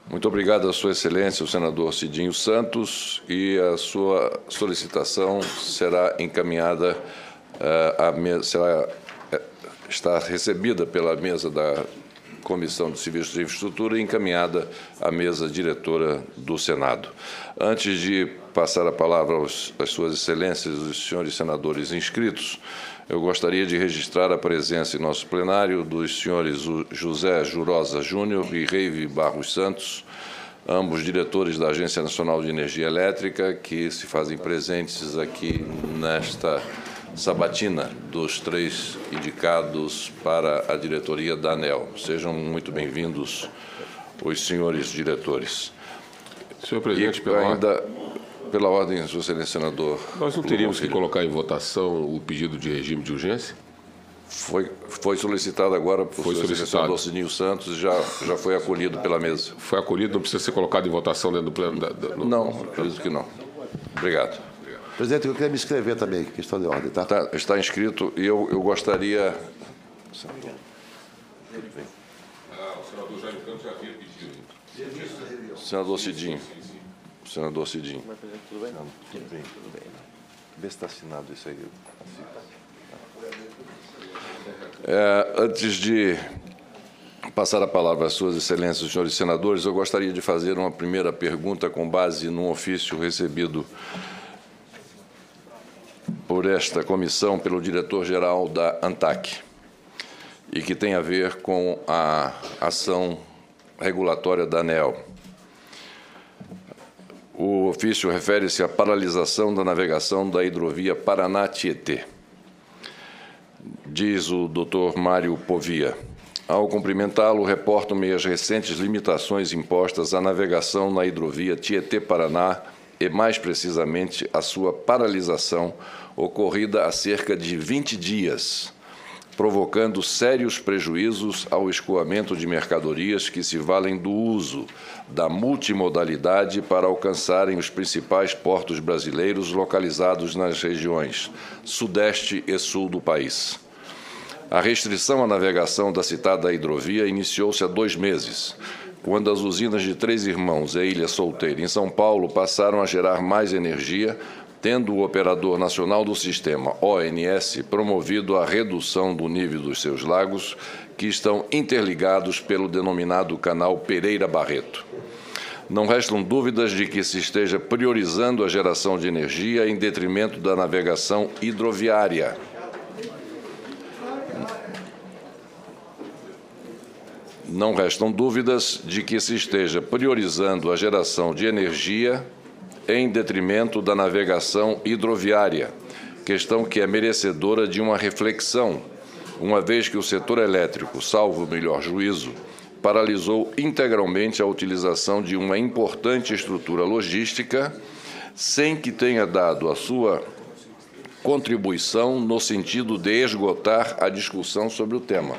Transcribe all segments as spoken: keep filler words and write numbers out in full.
Muito obrigado a Sua Excelência, o senador Cidinho Santos, e a sua solicitação será encaminhada, uh, a mesa, será, uh, está recebida pela mesa da Comissão de Serviços de Infraestrutura e encaminhada à mesa diretora do Senado. Antes de passar a palavra aos, às Suas Excelências, os senhores senadores inscritos, eu gostaria de registrar a presença em nosso plenário dos senhores José Jurosa Júnior e Reive Barros Santos, ambos diretores da Agência Nacional de Energia Elétrica, que se fazem presentes aqui nesta sabatina dos três indicados para a diretoria da ANEEL. Sejam muito bem-vindos os senhores diretores. Senhor presidente, e pela ainda ordem... pela ordem, senhor senador. Nós não teríamos que colocar em votação o pedido de regime de urgência? Foi, foi solicitado agora por foi o senador Cidinho Santos e já, já foi acolhido pela mesa. Foi acolhido, não precisa ser colocado em votação dentro do pleno? Da, da, no... Não, acredito que não. Obrigado. Presidente, eu queria me inscrever também, questão de ordem, tá? Tá, está inscrito e eu, eu gostaria... Ah, o senador Jaime Campos já havia pedido. Senador Cidinho. Senador Cidinho. Tudo bem? Não, tudo bem, tudo bem. Vê se está assinado isso aí. É, antes de passar a palavra às Suas Excelências, os senhores senadores, eu gostaria de fazer uma primeira pergunta com base num ofício recebido por esta comissão pelo diretor-geral da ANTAC e que tem a ver com a ação regulatória da ANEEL. O ofício refere-se à paralisação da navegação da hidrovia Paraná-Tietê. Diz o doutor Mário Povia: ao cumprimentá-lo, reportam-me as recentes limitações impostas à navegação na hidrovia Tietê-Paraná e, mais precisamente, a sua paralisação ocorrida há cerca de vinte dias, provocando sérios prejuízos ao escoamento de mercadorias que se valem do uso da multimodalidade para alcançarem os principais portos brasileiros localizados nas regiões sudeste e sul do país. A restrição à navegação da citada hidrovia iniciou-se há dois meses, quando as usinas de Três Irmãos e Ilha Solteira, em São Paulo, passaram a gerar mais energia, tendo o Operador Nacional do Sistema, O N S, promovido a redução do nível dos seus lagos, que estão interligados pelo denominado Canal Pereira Barreto. Não restam dúvidas de que se esteja priorizando a geração de energia em detrimento da navegação hidroviária. Não restam dúvidas de que se esteja priorizando a geração de energia em detrimento da navegação hidroviária, questão que é merecedora de uma reflexão, uma vez que o setor elétrico, salvo o melhor juízo, paralisou integralmente a utilização de uma importante estrutura logística, sem que tenha dado a sua contribuição no sentido de esgotar a discussão sobre o tema.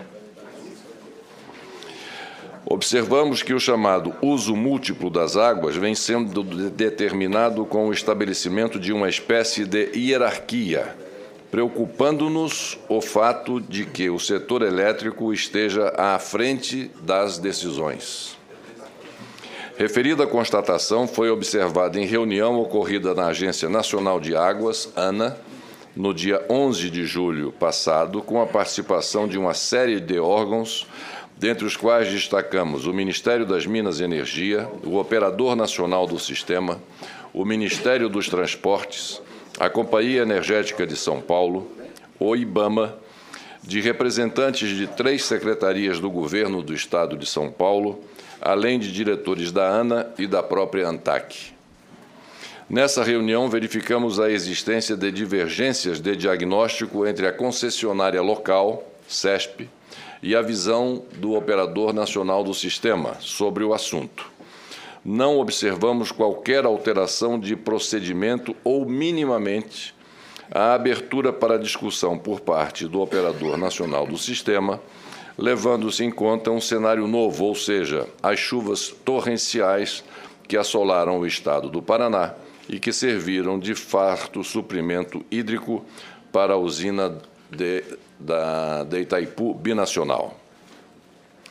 Observamos que o chamado uso múltiplo das águas vem sendo determinado com o estabelecimento de uma espécie de hierarquia, preocupando-nos o fato de que o setor elétrico esteja à frente das decisões. Referida constatação foi observada em reunião ocorrida na Agência Nacional de Águas, ANA, no dia onze de julho passado, com a participação de uma série de órgãos, dentre os quais destacamos o Ministério das Minas e Energia, o Operador Nacional do Sistema, o Ministério dos Transportes, a Companhia Energética de São Paulo, o IBAMA, de representantes de três secretarias do Governo do Estado de São Paulo, além de diretores da ANA e da própria ANTAC. Nessa reunião, verificamos a existência de divergências de diagnóstico entre a concessionária local, CESP, e a visão do Operador Nacional do Sistema sobre o assunto. Não observamos qualquer alteração de procedimento ou, minimamente, a abertura para discussão por parte do Operador Nacional do Sistema, levando-se em conta um cenário novo, ou seja, as chuvas torrenciais que assolaram o estado do Paraná e que serviram de farto suprimento hídrico para a usina de, da, de Itaipu Binacional.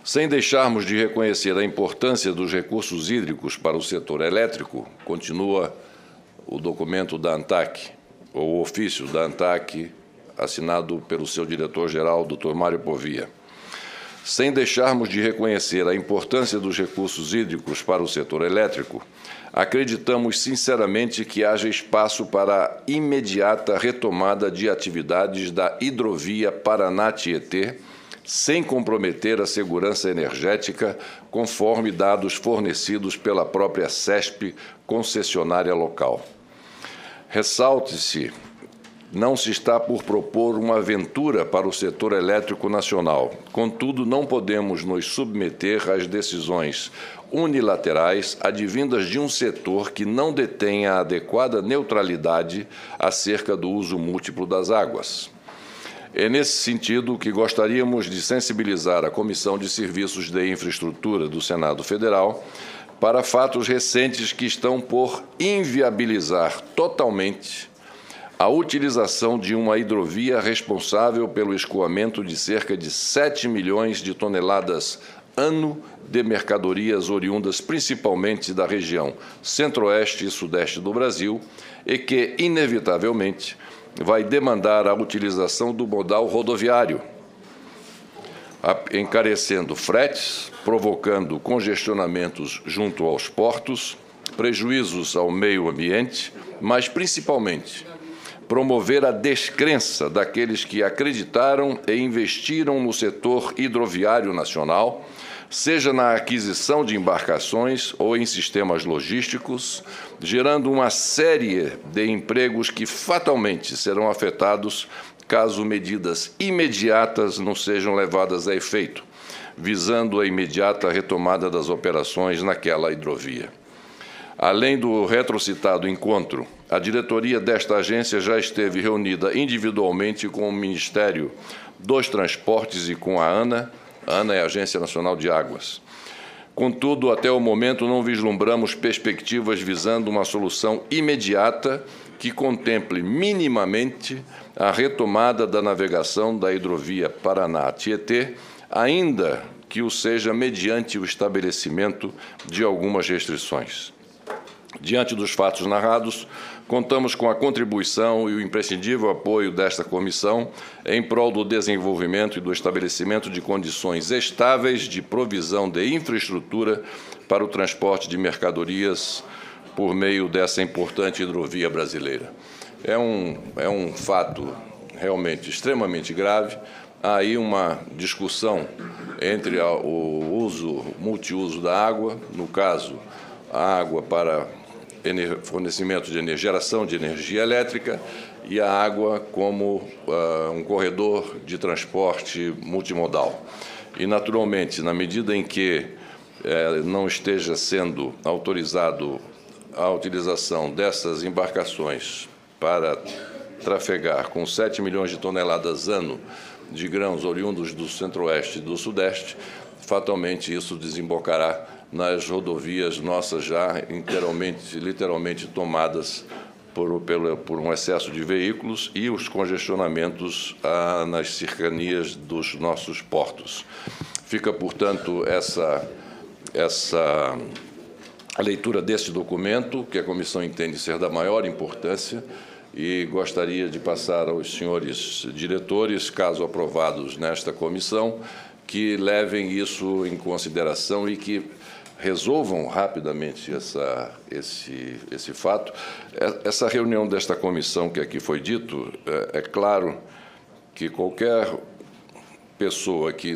Sem deixarmos de reconhecer a importância dos recursos hídricos para o setor elétrico, continua o documento da ANTAQ, ou o ofício da ANTAQ, assinado pelo seu diretor-geral, doutor Mário Povia. Sem deixarmos de reconhecer a importância dos recursos hídricos para o setor elétrico, acreditamos sinceramente que haja espaço para a imediata retomada de atividades da hidrovia Paraná-Tietê, sem comprometer a segurança energética, conforme dados fornecidos pela própria CESP, concessionária local. Ressalte-se, não se está por propor uma aventura para o setor elétrico nacional. Contudo, não podemos nos submeter às decisões unilaterais advindas de um setor que não detém a adequada neutralidade acerca do uso múltiplo das águas. É nesse sentido que gostaríamos de sensibilizar a Comissão de Serviços de Infraestrutura do Senado Federal para fatos recentes que estão por inviabilizar totalmente a utilização de uma hidrovia responsável pelo escoamento de cerca de sete milhões de toneladas ano de mercadorias oriundas principalmente da região centro-oeste e sudeste do Brasil e que, inevitavelmente, vai demandar a utilização do modal rodoviário, encarecendo fretes, provocando congestionamentos junto aos portos, prejuízos ao meio ambiente, mas, principalmente, promover a descrença daqueles que acreditaram e investiram no setor hidroviário nacional, seja na aquisição de embarcações ou em sistemas logísticos, gerando uma série de empregos que fatalmente serão afetados caso medidas imediatas não sejam levadas a efeito, visando a imediata retomada das operações naquela hidrovia. Além do retrocitado encontro, a diretoria desta agência já esteve reunida individualmente com o Ministério dos Transportes e com a ANA. A ANA é a Agência Nacional de Águas. Contudo, até o momento não vislumbramos perspectivas visando uma solução imediata que contemple minimamente a retomada da navegação da hidrovia Paraná-Tietê, ainda que o seja mediante o estabelecimento de algumas restrições. Diante dos fatos narrados, contamos com a contribuição e o imprescindível apoio desta comissão em prol do desenvolvimento e do estabelecimento de condições estáveis de provisão de infraestrutura para o transporte de mercadorias por meio dessa importante hidrovia brasileira. É um, é um fato realmente extremamente grave. Há aí uma discussão entre o uso, multiuso da água, no caso, a água para fornecimento de energia, geração de energia elétrica, e a água como uh, um corredor de transporte multimodal. E, naturalmente, na medida em que eh, não esteja sendo autorizado a utilização dessas embarcações para trafegar com sete milhões de toneladas ano de grãos oriundos do centro-oeste e do sudeste, fatalmente isso desembocará nas rodovias nossas já inteiramente, literalmente tomadas por, pelo, por um excesso de veículos e os congestionamentos ah, nas cercanias dos nossos portos. Fica, portanto, essa, essa leitura deste documento, que a comissão entende ser da maior importância, e gostaria de passar aos senhores diretores, caso aprovados nesta comissão, que levem isso em consideração e que resolvam rapidamente essa, esse, esse fato. Essa reunião desta comissão que aqui foi dito, é, é claro que qualquer pessoa que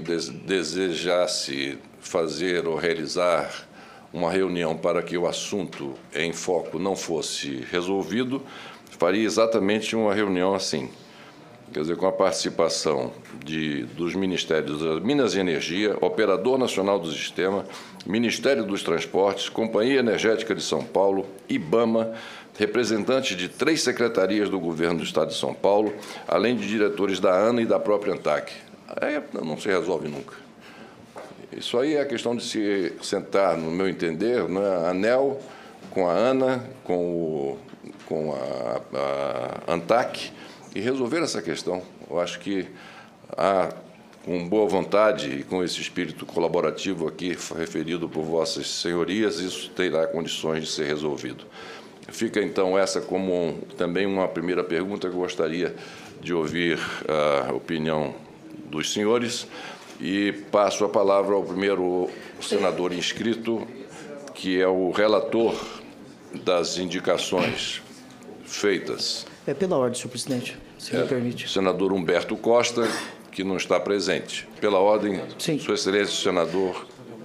desejasse fazer ou realizar uma reunião para que o assunto em foco não fosse resolvido, faria exatamente uma reunião assim, quer dizer, com a participação de, dos Ministérios das Minas e Energia, Operador Nacional do Sistema, Ministério dos Transportes, Companhia Energética de São Paulo, IBAMA, representantes de três secretarias do Governo do Estado de São Paulo, além de diretores da ANA e da própria ANTAQ. Aí não se resolve nunca. Isso aí é a questão de se sentar, no meu entender, né, a ANEEL com a ANA, com, o, com a, a ANTAQ, e resolver essa questão. Eu acho que há com boa vontade e com esse espírito colaborativo aqui referido por vossas senhorias, isso terá condições de ser resolvido. Fica, então, essa como um, também uma primeira pergunta que eu gostaria de ouvir a opinião dos senhores e passo a palavra ao primeiro senador inscrito, que é o relator das indicações feitas. É pela ordem, senhor presidente, se é, me permite. Senador Humberto Costa, que não está presente. Pela ordem, Sim. Sua Excelência, senador...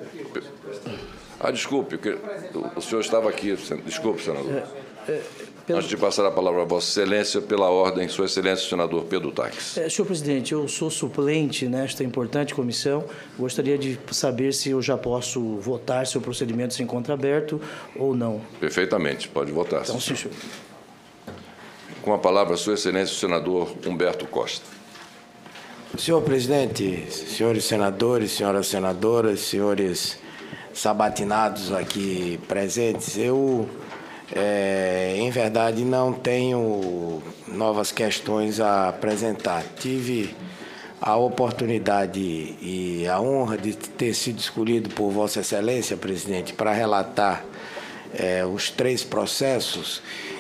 Ah, desculpe, o senhor estava aqui. Desculpe, senador. É, é, pelo... Antes de passar a palavra a Vossa Excelência, pela ordem, Sua Excelência, senador Pedro Taques. É, senhor presidente, eu sou suplente nesta importante comissão. Gostaria de saber se eu já posso votar, se o procedimento se encontra aberto ou não. Perfeitamente, pode votar. Então, sim, senhor. Com a palavra, Sua Excelência, o senador Humberto Costa. Senhor presidente, senhores senadores, senhoras senadoras, senhores sabatinados aqui presentes, eu, é, em verdade, não tenho novas questões a apresentar. Tive a oportunidade e a honra de ter sido escolhido por Vossa Excelência, presidente, para relatar é, os três processos.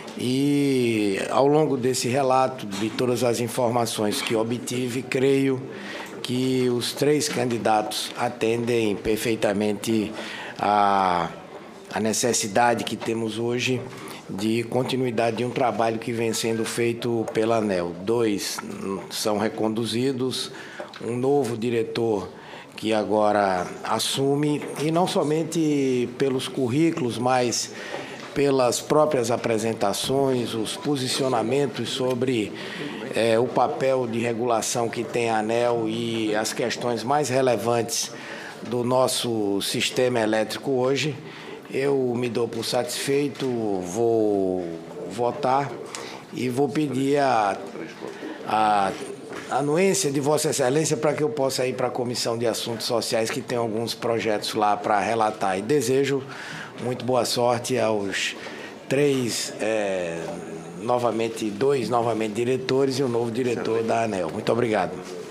E, ao longo desse relato, de todas as informações que obtive, creio que os três candidatos atendem perfeitamente a, a necessidade que temos hoje de continuidade de um trabalho que vem sendo feito pela ANEEL. Dois são reconduzidos, um novo diretor que agora assume, e não somente pelos currículos, mas pelas próprias apresentações, os posicionamentos sobre é, o papel de regulação que tem a ANEEL e as questões mais relevantes do nosso sistema elétrico hoje. Eu me dou por satisfeito, vou votar e vou pedir a, a anuência de Vossa Excelência para que eu possa ir para a Comissão de Assuntos Sociais, que tem alguns projetos lá para relatar. E desejo muito boa sorte aos três, é, novamente, dois novamente diretores e o novo diretor da ANEEL. Muito obrigado.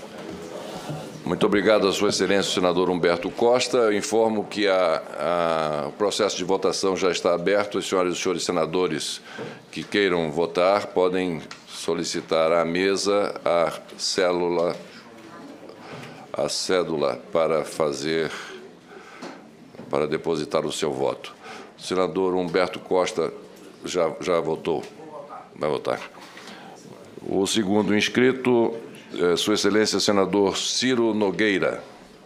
Muito obrigado a Sua Excelência, o senador Humberto Costa. Eu informo que a, a, o processo de votação já está aberto. As senhoras e os senhores senadores que queiram votar podem solicitar à mesa a célula, a cédula para fazer, para depositar o seu voto. O senador Humberto Costa já, já votou. Vai votar. O segundo inscrito, é, Sua Excelência, senador Ciro Nogueira.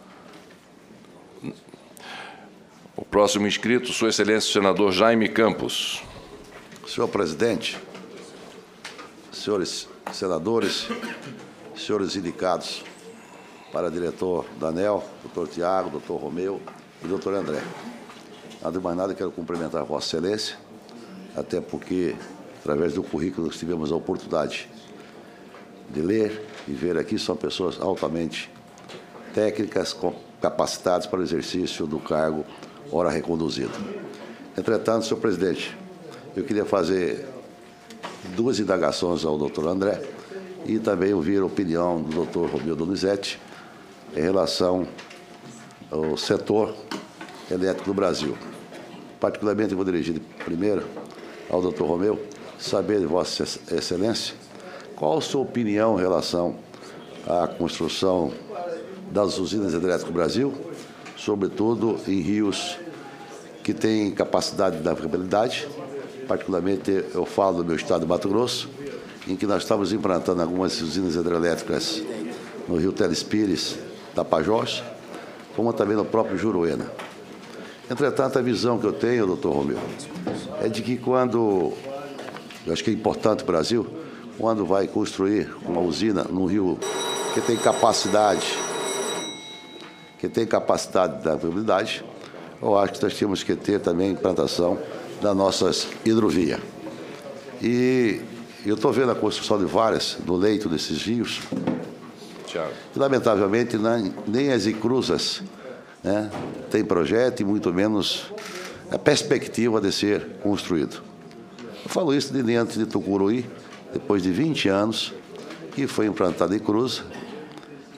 O próximo inscrito, Sua Excelência, senador Jaime Campos. Senhor presidente, senhores senadores, senhores indicados para diretor da ANEEL, doutor Tiago, doutor Romeu e doutor André. Nada de mais nada, quero cumprimentar a Vossa Excelência, até porque, através do currículo que tivemos a oportunidade de ler e ver aqui, são pessoas altamente técnicas, capacitadas para o exercício do cargo ora reconduzido. Entretanto, senhor presidente, eu queria fazer duas indagações ao doutor André e também ouvir a opinião do doutor Romeu Donizete em relação ao setor elétrico do Brasil. Particularmente, eu vou dirigir primeiro ao doutor Romeu, saber de Vossa Excelência qual a sua opinião em relação à construção das usinas hidrelétricas do Brasil, sobretudo em rios que têm capacidade de navegabilidade. Particularmente, eu falo do meu estado de Mato Grosso, em que nós estamos implantando algumas usinas hidrelétricas no rio Telespires, Tapajós, como também no próprio Juruena. Entretanto, a visão que eu tenho, doutor Romeu, é de que quando, eu acho que é importante o Brasil, quando vai construir uma usina num rio que tem capacidade, que tem capacidade de navegabilidade, eu acho que nós temos que ter também implantação das nossas hidrovias. E eu estou vendo a construção de várias no leito desses rios, Tiago. e, lamentavelmente, nem, nem as inclusas, né, tem projeto e muito menos a perspectiva de ser construído. Eu falo isso de diante de Tucuruí, depois de vinte anos, que foi implantado em Cruz,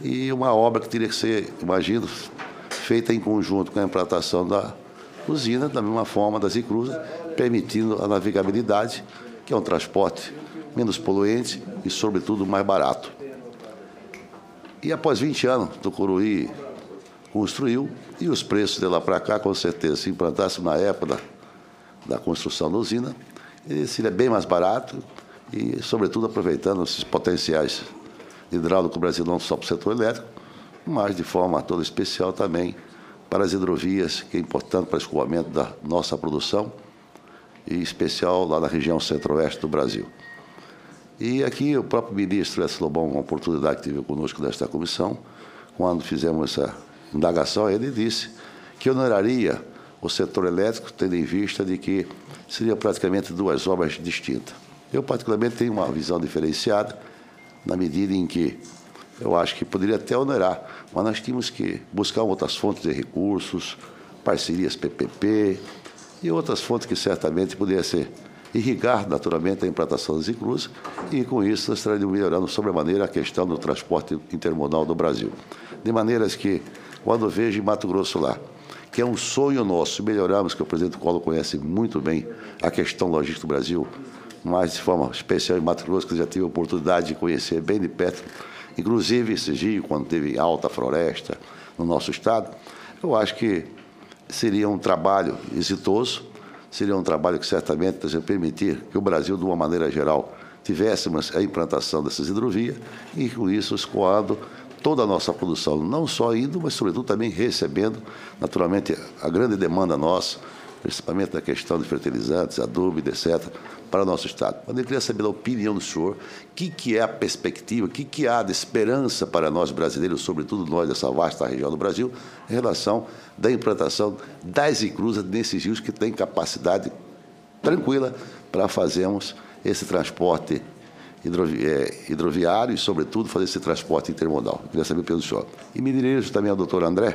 e uma obra que teria que ser, imagino, feita em conjunto com a implantação da usina, da mesma forma das Icrusas, permitindo a navegabilidade, que é um transporte menos poluente e, sobretudo, mais barato. E após vinte anos, Tucuruí construiu, e os preços de lá para cá, com certeza, se implantasse na época da, da construção da usina, ele seria bem mais barato e, sobretudo, aproveitando esses potenciais hidráulicos do Brasil, não só para o setor elétrico, mas de forma toda especial também para as hidrovias, que é importante para o escoamento da nossa produção, e em especial lá na região centro-oeste do Brasil. E aqui o próprio ministro Écio Lobão, uma oportunidade que teve conosco nesta comissão, quando fizemos essa indagação, ele disse que oneraria o setor elétrico, tendo em vista de que seriam praticamente duas obras distintas. Eu, particularmente, tenho uma visão diferenciada, na medida em que eu acho que poderia até onerar, mas nós tínhamos que buscar outras fontes de recursos, parcerias P P P e outras fontes que certamente poderiam ser irrigar naturalmente a implantação das Icrusas, e com isso nós estaríamos melhorando sobremaneira a questão do transporte intermodal do Brasil. De maneiras que, quando eu vejo em Mato Grosso lá, que é um sonho nosso, melhoramos, que o presidente Collor conhece muito bem a questão logística do Brasil, mas de forma especial em Mato Grosso, que eu já tive a oportunidade de conhecer bem de perto, inclusive esse Gio, quando teve alta floresta no nosso estado. Eu acho que seria um trabalho exitoso, seria um trabalho que certamente ia permitir que o Brasil, de uma maneira geral, tivéssemos a implantação dessas hidrovias e, com isso, escoando toda a nossa produção, não só indo, mas, sobretudo, também recebendo, naturalmente, a grande demanda nossa, principalmente na questão de fertilizantes, adubo, etcétera, para o nosso Estado. Mas eu queria saber a opinião do senhor, o que, que é a perspectiva, o que, que há de esperança para nós brasileiros, sobretudo nós dessa vasta região do Brasil, em relação da implantação das Icrusas nesses rios que têm capacidade tranquila para fazermos esse transporte hidrovi é, hidroviário e, sobretudo, fazer esse transporte intermodal. Eu queria saber pelo senhor. E me dirijo também ao doutor André,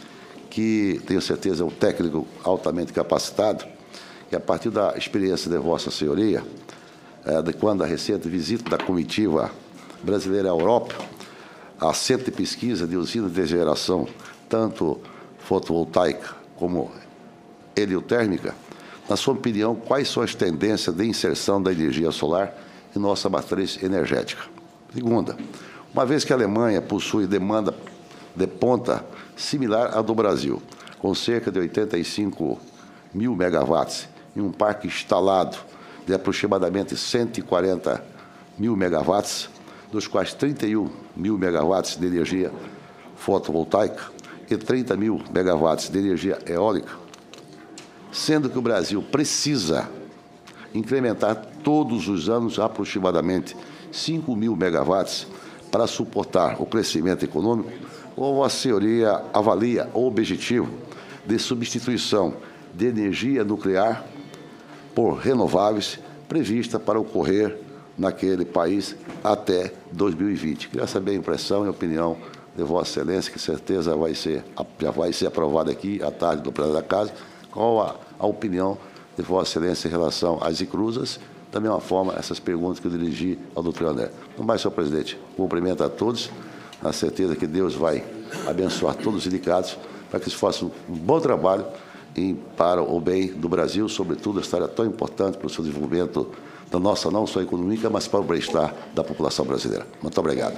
que tenho certeza é um técnico altamente capacitado, e a partir da experiência de Vossa Senhoria, é, de quando a recente visita da comitiva brasileira à Europa, a centro de pesquisa de usinas de geração, tanto fotovoltaica como heliotérmica, na sua opinião, quais são as tendências de inserção da energia solar em nossa matriz energética? Segunda, uma vez que a Alemanha possui demanda de ponta similar à do Brasil, com cerca de oitenta e cinco mil megawatts e um parque instalado de aproximadamente cento e quarenta mil megawatts, dos quais trinta e um mil megawatts de energia fotovoltaica e trinta mil megawatts de energia eólica, sendo que o Brasil precisa incrementar todos os anos aproximadamente cinco mil megawatts para suportar o crescimento econômico, ou a senhoria avalia o objetivo de substituição de energia nuclear por renováveis prevista para ocorrer naquele país até dois mil e vinte. Queria saber a impressão e a opinião de Vossa Excelência, que certeza vai ser, já vai ser aprovada aqui à tarde do plenário da Casa. Qual a, a opinião de Vossa Excelência em relação às Icrusas? Da mesma forma, essas perguntas que eu dirigi ao doutor André. No mais, senhor presidente, cumprimento a todos, na certeza que Deus vai abençoar todos os indicados para que eles façam um bom trabalho e para o bem do Brasil, sobretudo, esta área tão importante para o seu desenvolvimento da nossa, não só econômica, mas para o bem-estar da população brasileira. Muito obrigado.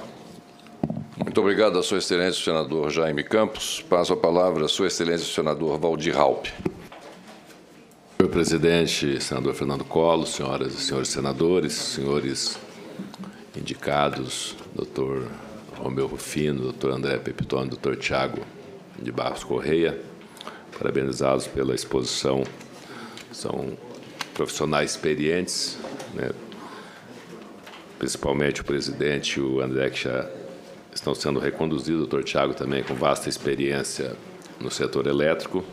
Muito obrigado a Sua Excelência, o senador Jaime Campos. Passo a palavra a Sua Excelência, o senador Waldir Raupp. Senhor presidente, senador Fernando Collor, senhoras e senhores senadores, senhores indicados, doutor Romeu Rufino, doutor André Pepitone, doutor Tiago de Barros Correia, parabenizados pela exposição. São profissionais experientes, né? Principalmente o presidente e o André, que já estão sendo reconduzidos, o doutor Tiago também com vasta experiência no setor elétrico.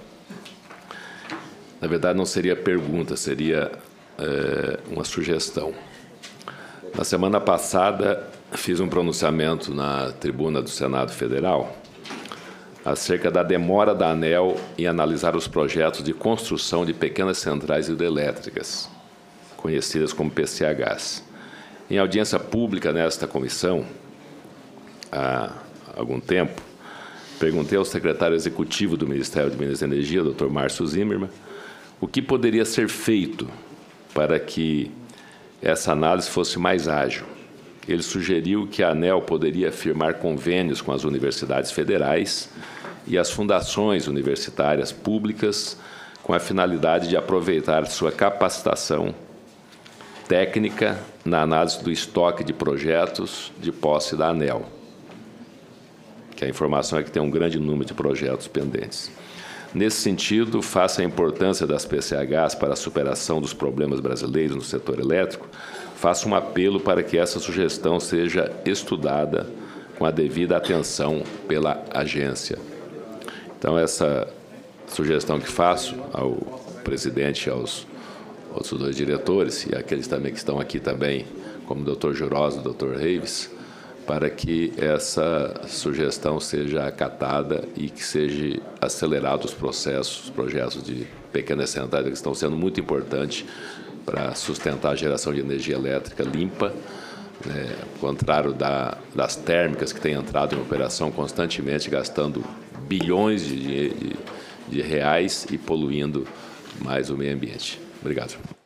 Na verdade, não seria pergunta, seria é, uma sugestão. Na semana passada, fiz um pronunciamento na tribuna do Senado Federal acerca da demora da ANEEL em analisar os projetos de construção de pequenas centrais hidrelétricas, conhecidas como P C Hs. Em audiência pública nesta comissão, a, algum tempo, perguntei ao secretário executivo do Ministério de Minas e Energia, doutor Márcio Zimmermann, o que poderia ser feito para que essa análise fosse mais ágil. Ele sugeriu que a ANEEL poderia firmar convênios com as universidades federais e as fundações universitárias públicas com a finalidade de aproveitar sua capacitação técnica na análise do estoque de projetos de posse da ANEEL, que a informação é que tem um grande número de projetos pendentes. Nesse sentido, face à importância das P C Hs para a superação dos problemas brasileiros no setor elétrico, faço um apelo para que essa sugestão seja estudada com a devida atenção pela agência. Então, essa sugestão que faço ao presidente e aos outros dois diretores, e aqueles também que estão aqui também, como o doutor Jurosa e o doutor Reives, para que essa sugestão seja acatada e que seja acelerado os processos, os projetos de pequenas centrais que estão sendo muito importantes para sustentar a geração de energia elétrica limpa, né, ao contrário da, das térmicas que têm entrado em operação constantemente, gastando bilhões de, de, de reais e poluindo mais o meio ambiente. Obrigado.